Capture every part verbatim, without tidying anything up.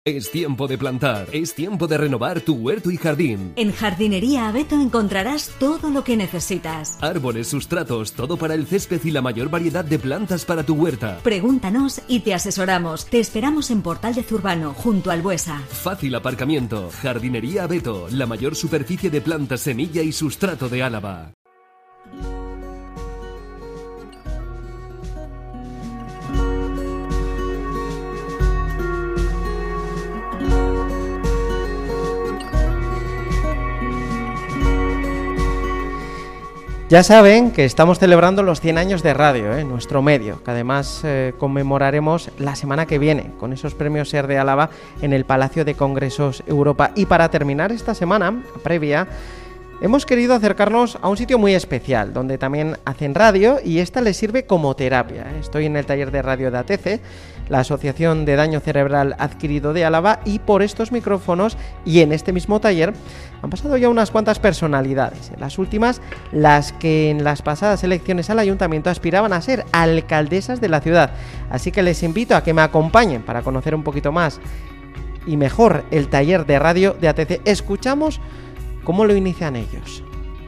Es tiempo de plantar, es tiempo de renovar tu huerto y jardín. En Jardinería Abeto encontrarás todo lo que necesitas. Árboles, sustratos, todo para el césped y la mayor variedad de plantas para tu huerta. Pregúntanos y te asesoramos. Te esperamos en Portal de Zurbano, junto al Buesa. Fácil aparcamiento. Jardinería Abeto, la mayor superficie de plantas, semilla y sustrato de Álava. Ya saben que estamos celebrando los cien años de radio, ¿eh? Nuestro medio, que además eh, conmemoraremos la semana que viene con esos premios SER de Álava en el Palacio de Congresos Europa. Y para terminar esta semana previa, hemos querido acercarnos a un sitio muy especial, donde también hacen radio y esta les sirve como terapia. Estoy en el taller de radio de A T C, la Asociación de Daño Cerebral Adquirido de Álava, y por estos micrófonos y en este mismo taller han pasado ya unas cuantas personalidades. Las últimas, las que en las pasadas elecciones al ayuntamiento aspiraban a ser alcaldesas de la ciudad. Así que les invito a que me acompañen para conocer un poquito más y mejor el taller de radio de A T C. Escuchamos cómo lo inician ellos.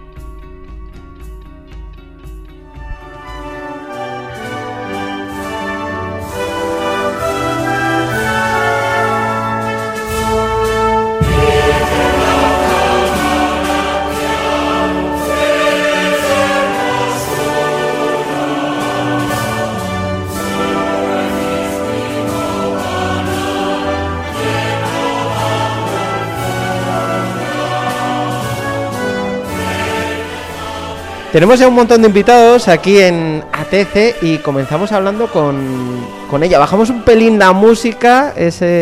Tenemos ya un montón de invitados aquí en A T C y comenzamos hablando con, con ella. Bajamos un pelín la música,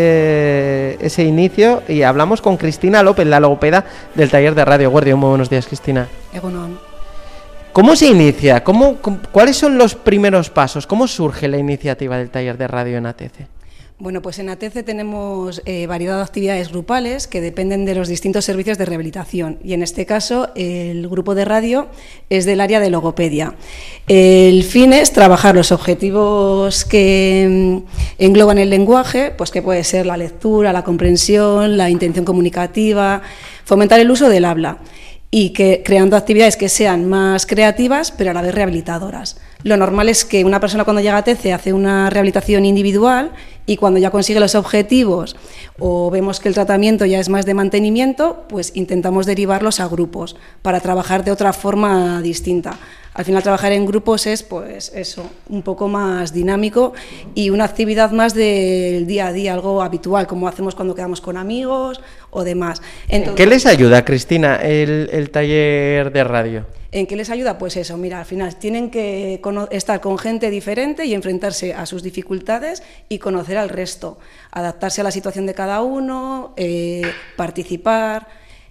ese, ese inicio, y hablamos con Cristina López, la logopeda del taller de Radio Guardia. Muy buenos días, Cristina. Egunon. ¿Cómo se inicia? ¿Cómo, ¿Cuáles son los primeros pasos? ¿Cómo surge la iniciativa del taller de radio en A T C? Bueno, pues en A T C tenemos eh, variedad de actividades grupales que dependen de los distintos servicios de rehabilitación, y en este caso el grupo de radio es del área de logopedia. El fin es trabajar los objetivos que engloban el lenguaje, pues que puede ser la lectura, la comprensión, la intención comunicativa, fomentar el uso del habla, y que creando actividades que sean más creativas pero a la vez rehabilitadoras. Lo normal es que una persona cuando llega a T C hace una rehabilitación individual, y cuando ya consigue los objetivos o vemos que el tratamiento ya es más de mantenimiento, pues intentamos derivarlos a grupos para trabajar de otra forma distinta. Al final trabajar en grupos es pues eso, un poco más dinámico y una actividad más del día a día, algo habitual, como hacemos cuando quedamos con amigos o demás. Entonces, ¿qué les ayuda, Cristina, el, el taller de radio? ¿En qué les ayuda? Pues eso, mira, al final tienen que estar con gente diferente y enfrentarse a sus dificultades y conocer al resto, adaptarse a la situación de cada uno, eh, participar,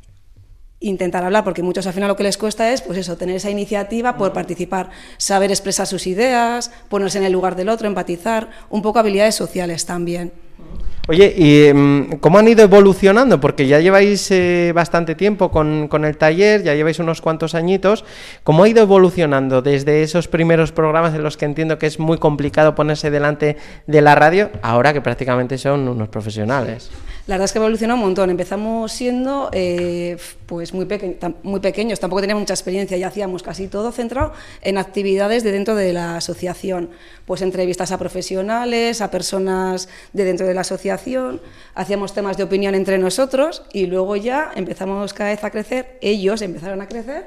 intentar hablar, porque muchos al final lo que les cuesta es pues eso, tener esa iniciativa, poder participar, saber expresar sus ideas, ponerse en el lugar del otro, empatizar, un poco habilidades sociales también. Oye, ¿y cómo han ido evolucionando? Porque ya lleváis eh, bastante tiempo con, con el taller, ya lleváis unos cuantos añitos. ¿Cómo ha ido evolucionando desde esos primeros programas en los que entiendo que es muy complicado ponerse delante de la radio, ahora que prácticamente son unos profesionales? La verdad es que evolucionó un montón. Empezamos siendo eh, pues muy, peque muy pequeños, tampoco teníamos mucha experiencia, ya hacíamos casi todo centrado en actividades de dentro de la asociación, pues entrevistas a profesionales, a personas de dentro de la asociación, hacíamos temas de opinión entre nosotros y luego ya empezamos cada vez a crecer, ellos empezaron a crecer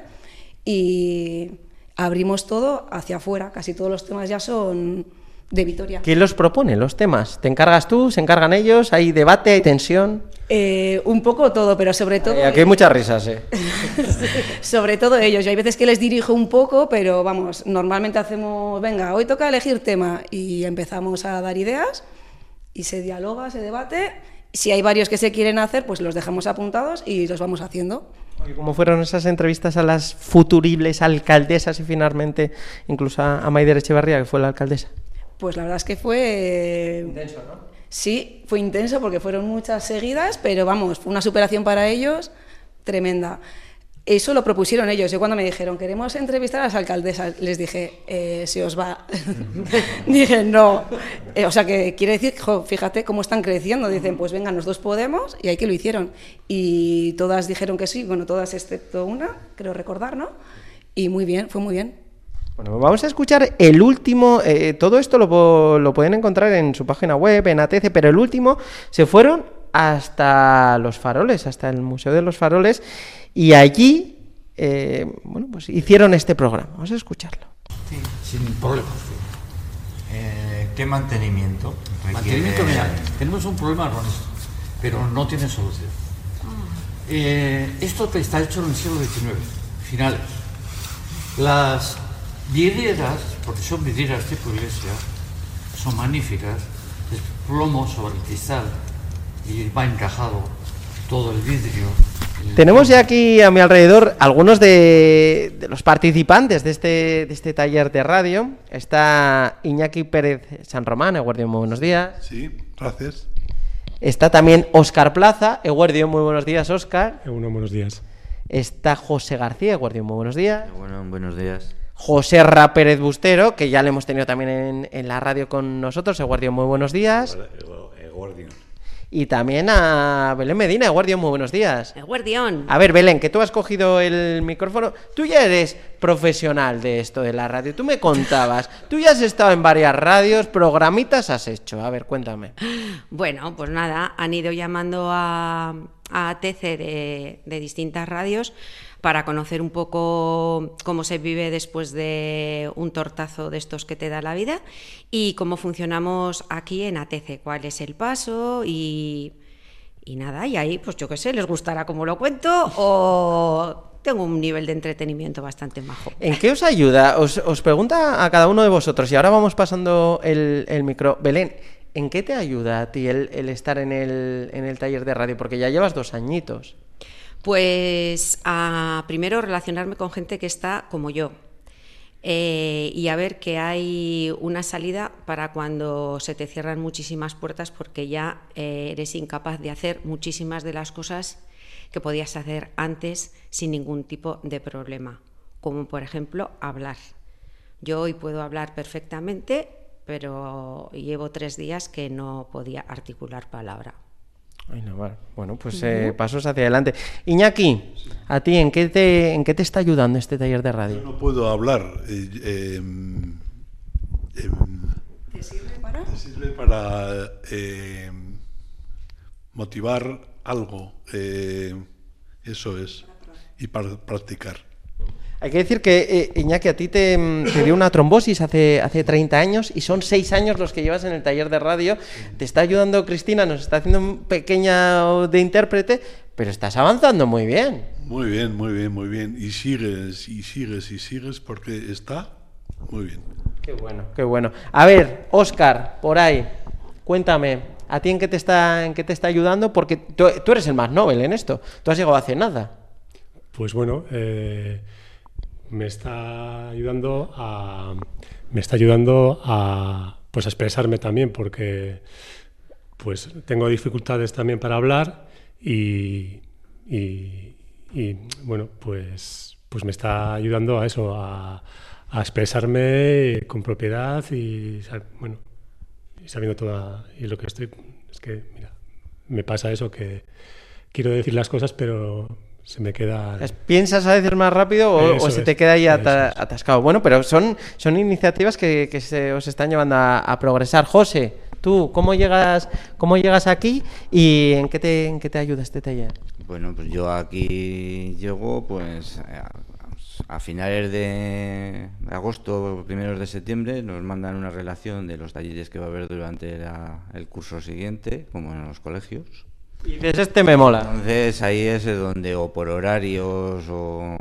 y abrimos todo hacia afuera, casi todos los temas ya son de Vitoria. ¿Quién los propone, los temas? ¿Te encargas tú? ¿Se encargan ellos? ¿Hay debate? ¿Hay tensión? Eh, un poco todo, pero sobre todo... Eh, aquí hay muchas risas, ¿eh? Sobre todo ellos. Yo hay veces que les dirijo un poco, pero vamos, normalmente hacemos, venga, hoy toca elegir tema y empezamos a dar ideas y se dialoga, se debate. Si hay varios que se quieren hacer, pues los dejamos apuntados y los vamos haciendo. ¿Cómo fueron esas entrevistas a las futuribles alcaldesas y finalmente incluso a Maider Echevarría, que fue la alcaldesa? Pues la verdad es que fue... Intenso, ¿no? Sí, fue intenso porque fueron muchas seguidas, pero vamos, fue una superación para ellos tremenda. Eso lo propusieron ellos. Yo cuando me dijeron, queremos entrevistar a las alcaldesas, les dije, eh, se os va. Dije, no. Eh, o sea, que quiere decir, jo, fíjate cómo están creciendo. Dicen, pues venga, los dos podemos, y ahí que lo hicieron. Y todas dijeron que sí, bueno, todas excepto una, creo recordar, ¿no? Y muy bien, fue muy bien. Bueno, vamos a escuchar el último, eh, todo esto lo, lo pueden encontrar en su página web, en A T C, pero el último se fueron hasta Los Faroles, hasta el Museo de los Faroles, y allí, eh, bueno, pues hicieron este programa. Vamos a escucharlo. Sí, sin problemas. Eh, ¿Qué mantenimiento? Mantenimiento, mira, tenemos un problema con esto, pero no tiene solución. Eh, esto está hecho en el siglo diecinueve, finales. Las vidrieras, porque son vidrieras tipo iglesia, son magníficas, es plomo sobre el cristal y va encajado todo el vidrio. El... Tenemos ya aquí a mi alrededor algunos de, de los participantes de este, de este taller de radio. Está Iñaki Pérez San Román, Eguardión, muy buenos días. Sí, gracias. Está también Óscar Plaza, Eguardión, muy buenos días, Óscar. Bueno, buenos días. Está José García, Eguardión, muy buenos días. Bueno, buenos días. José Ra Pérez Bustero, que ya le hemos tenido también en, en la radio con nosotros. Eguardión, muy buenos días. Eguardión. Y también a Belén Medina. Eguardión, muy buenos días. Eguardión. A ver, Belén, que tú has cogido el micrófono. Tú ya eres profesional de esto de la radio. Tú me contabas. Tú ya has estado en varias radios, programitas has hecho. A ver, cuéntame. Bueno, pues nada, han ido llamando a, a A T C de, de distintas radios para conocer un poco cómo se vive después de un tortazo de estos que te da la vida y cómo funcionamos aquí en A T C, cuál es el paso y, y nada, y ahí pues yo qué sé, les gustará cómo lo cuento o tengo un nivel de entretenimiento bastante majo. ¿En qué os ayuda? Os, os pregunta a cada uno de vosotros y ahora vamos pasando el, el micro. Belén, ¿en qué te ayuda a ti el, el estar en el, en el taller de radio? Porque ya llevas dos añitos. Pues a primero relacionarme con gente que está como yo eh, y a ver que hay una salida para cuando se te cierran muchísimas puertas porque ya eh, eres incapaz de hacer muchísimas de las cosas que podías hacer antes sin ningún tipo de problema, como por ejemplo hablar. Yo hoy puedo hablar perfectamente, pero llevo tres días que no podía articular palabra. Ay, no, vale. Bueno, pues eh, pasos hacia adelante. Iñaki, ¿a ti en qué te en qué te está ayudando este taller de radio? Yo no puedo hablar. Eh, eh, eh, ¿Te sirve para? Te sirve para eh, motivar algo. Eh, eso es. Y para practicar. Hay que decir que, eh, Iñaki, a ti te, te dio una trombosis hace, hace treinta años y son seis años los que llevas en el taller de radio. Te está ayudando Cristina, nos está haciendo un pequeña de intérprete, pero estás avanzando muy bien. Muy bien, muy bien, muy bien. Y sigues, y sigues, y sigues porque está muy bien. Qué bueno, qué bueno. A ver, Óscar, por ahí, cuéntame, ¿a ti en qué te está, en qué te está ayudando? Porque tú, tú eres el más novel en esto, tú has llegado hace nada. Pues bueno, eh... me está ayudando a me está ayudando a pues a expresarme también porque pues tengo dificultades también para hablar y, y, y bueno pues pues me está ayudando a eso a, a expresarme con propiedad y bueno y sabiendo toda y lo que estoy es que mira me pasa eso que quiero decir las cosas pero se me queda... ¿Piensas a decir más rápido o, o se te queda ahí ata- es. atascado? Bueno, pero son, son iniciativas que, que se os están llevando a, a progresar. José, tú, ¿cómo llegas, cómo llegas aquí y en qué te, en qué te ayuda este taller? Bueno, pues yo aquí llego pues a, a finales de agosto, primeros de septiembre, nos mandan una relación de los talleres que va a haber durante la, el curso siguiente, como en los colegios. Y dices, este me mola. Entonces ahí es donde o por horarios o,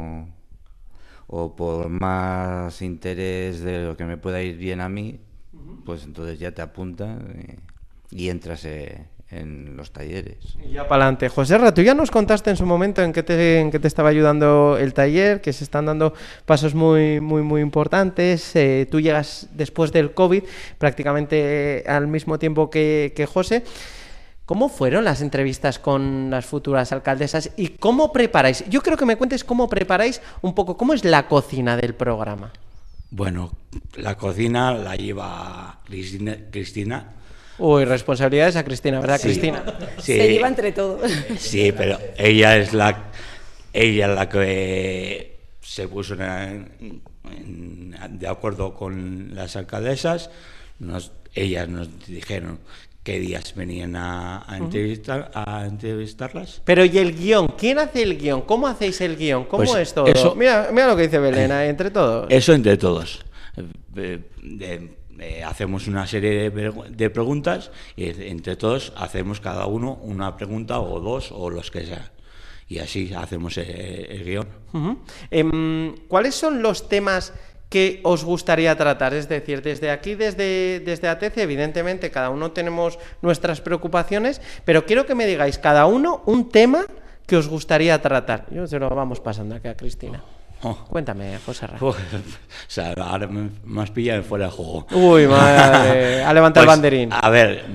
o por más interés de lo que me pueda ir bien a mí, pues entonces ya te apuntas y, y entras eh, en los talleres. Y ya para adelante. José Ra, tú ya nos contaste en su momento en qué te, en qué te estaba ayudando el taller, que se están dando pasos muy, muy, muy importantes. Eh, tú llegas después del COVID, prácticamente al mismo tiempo que, que José. ¿Cómo fueron las entrevistas con las futuras alcaldesas y cómo preparáis? Yo creo que me cuentes cómo preparáis un poco, cómo es la cocina del programa. Bueno, la cocina la lleva Cristina. Cristina. Uy, responsabilidades a Cristina, ¿verdad, Sí. Cristina? Sí. Se lleva entre todos. Sí, pero ella es la, ella es la que se puso en, en, de acuerdo con las alcaldesas. Nos, ellas nos dijeron qué días venían a, a, entrevistar, a entrevistarlas. Pero ¿y el guión? ¿Quién hace el guión? ¿Cómo hacéis el guión? ¿Cómo Pues es todo? eso- mira, mira lo que dice Belén, eh, entre todos. Eso entre todos. Eh, de- de- hacemos una serie de, pre- de preguntas y entre todos hacemos cada uno una pregunta o dos o los que sea. Y así hacemos el, el guión. Uh-huh. Em, ¿Cuáles son los temas que os gustaría tratar? Es decir, desde aquí, desde, desde A T C, evidentemente cada uno tenemos nuestras preocupaciones, pero quiero que me digáis cada uno un tema que os gustaría tratar. Yo se lo vamos pasando aquí a Cristina. Oh. Cuéntame, José Ra. O sea, ahora me, me has pillado fuera de juego. Uy, madre, a levantar Pues, el banderín. A ver,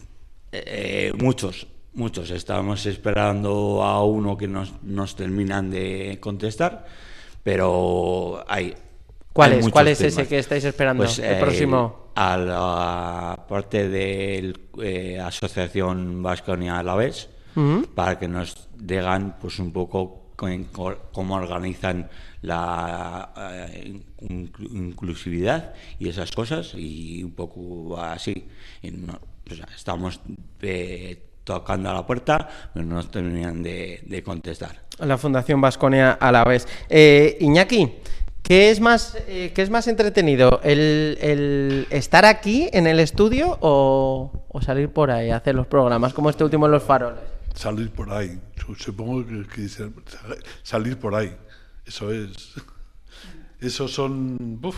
eh, muchos, muchos. Estábamos esperando a uno que nos, nos terminan de contestar, pero hay... ¿Cuál hay es? muchos ¿Cuál es temas. ese que estáis esperando? Pues, El eh, próximo. A la parte de eh, Asociación Baskonia Alavés, Ujú. para que nos digan pues un poco con- con- cómo organizan la eh, inclu- inclusividad y esas cosas, y un poco así. Y no, o sea, estamos eh, tocando a la puerta, pero no nos terminan de, de contestar. La Fundación Baskonia a la vez. Eh, Iñaki, ¿qué es más, eh, ¿qué es más entretenido? ¿El, el estar aquí en el estudio o, o salir por ahí a hacer los programas como este último en Los Faroles? Salir por ahí. Supongo que, que ser- salir por ahí. Eso es. Esos son. Uf.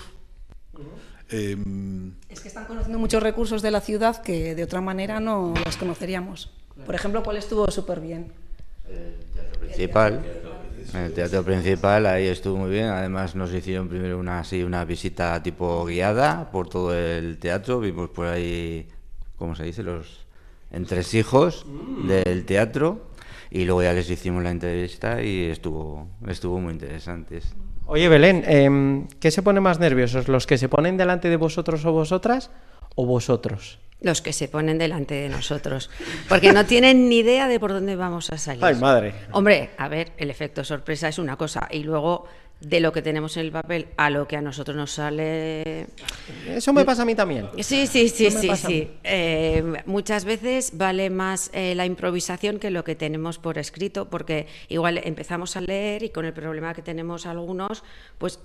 Eh, Es que están conociendo muchos recursos de la ciudad que de otra manera no los conoceríamos. Por ejemplo, ¿cuál estuvo súper bien? Principal, en el teatro principal, ahí estuvo muy bien. Además nos hicieron primero una así una visita tipo guiada por todo el teatro. Vimos por ahí, ¿cómo se dice? Los entresijos del teatro, y luego ya les hicimos la entrevista y estuvo estuvo muy interesante. Oye, Belén, eh, ¿qué se pone más nerviosos? ¿Los que se ponen delante de vosotros o vosotras o vosotros? Los que se ponen delante de nosotros, porque no tienen ni idea de por dónde vamos a salir. ¡Ay, madre! Hombre, a ver, el efecto sorpresa es una cosa, y luego de lo que tenemos en el papel a lo que a nosotros nos sale... Eso me pasa a mí también. Sí, sí, sí, Eso me sí, pasa a mí. sí. Eh, muchas veces vale más eh, la improvisación que lo que tenemos por escrito, porque igual empezamos a leer y con el problema que tenemos algunos, pues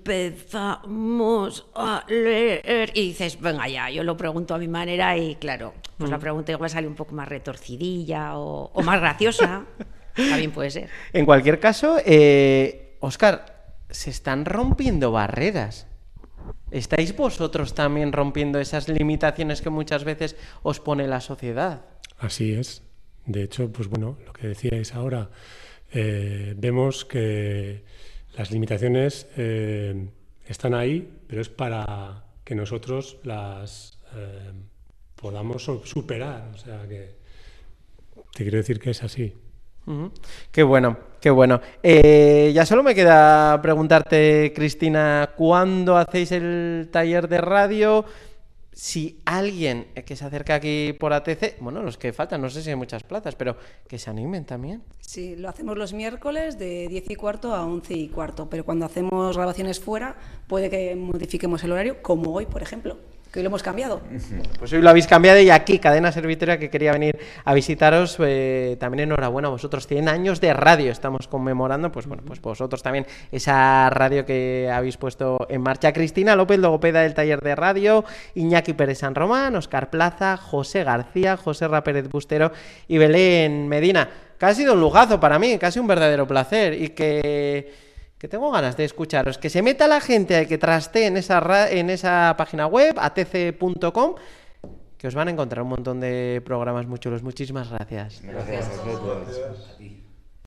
empezamos a leer y dices, venga ya, yo lo pregunto a mi manera y claro, pues la pregunta igual sale un poco más retorcidilla o, o más graciosa, también puede ser. En cualquier caso, eh, Óscar, se están rompiendo barreras. ¿Estáis vosotros también rompiendo esas limitaciones que muchas veces os pone la sociedad? Así es. De hecho, pues bueno, lo que decíais ahora, eh, vemos que las limitaciones eh, están ahí, pero es para que nosotros las eh, podamos so- superar. O sea que te quiero decir que es así. Uh-huh. Qué bueno, qué bueno. Eh, ya solo me queda preguntarte, Cristina, ¿cuándo hacéis el taller de radio? Si alguien que se acerca aquí por A T C, bueno, los que faltan, no sé si hay muchas plazas, pero que se animen también. Sí, lo hacemos los miércoles de diez y cuarto a once y cuarto, pero cuando hacemos grabaciones fuera puede que modifiquemos el horario, como hoy, por ejemplo, que hoy lo hemos cambiado. Pues hoy lo habéis cambiado y aquí, Cadena Ser Vitoria, que quería venir a visitaros, eh, también enhorabuena a vosotros, cien años de radio estamos conmemorando, pues bueno, pues vosotros también, esa radio que habéis puesto en marcha. Cristina López, logopeda del taller de radio, Iñaki Pérez San Román, Óscar Plaza, José García, José Ra Pérez Bustero y Belén Medina, que ha sido un lujazo para mí, casi un verdadero placer, y que... que tengo ganas de escucharos, que se meta la gente, que traste en esa, ra- en esa página web, a t c punto com, que os van a encontrar un montón de programas muy chulos. Muchísimas gracias. Gracias a vosotros.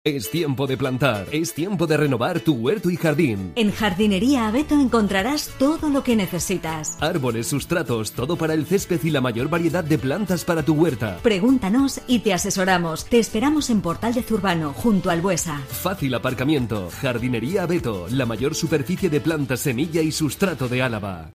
Es tiempo de plantar, es tiempo de renovar tu huerto y jardín. En Jardinería Abeto encontrarás todo lo que necesitas. Árboles, sustratos, todo para el césped y la mayor variedad de plantas para tu huerta. Pregúntanos y te asesoramos. Te esperamos en Portal de Zurbano, junto al Buesa. Fácil aparcamiento. Jardinería Abeto, la mayor superficie de plantas, semilla y sustrato de Álava.